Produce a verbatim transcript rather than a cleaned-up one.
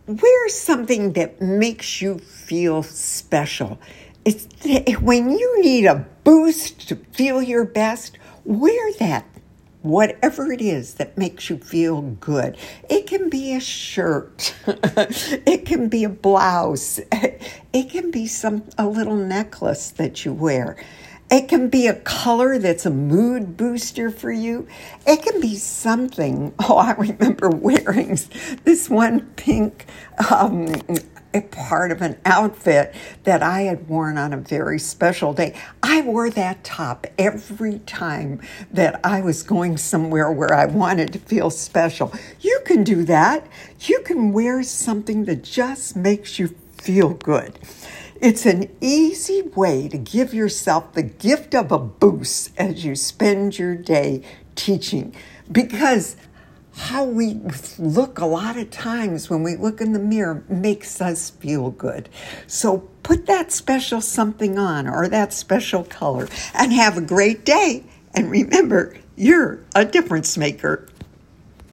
wear something that makes you feel special. It's when you need a boost to feel your best, wear that. Whatever it is that makes you feel good. It can be a shirt. It can be a blouse. It can be some a little necklace that you wear. It can be a color that's a mood booster for you. It can be something. Oh, I remember wearing this one pink um, a part of an outfit that I had worn on a very special day. I wore that top every time that I was going somewhere where I wanted to feel special. You can do that. You can wear something that just makes you feel good. It's an easy way to give yourself the gift of a boost as you spend your day teaching, because how we look a lot of times when we look in the mirror makes us feel good. So put that special something on or that special color and have a great day. And remember, you're a difference maker.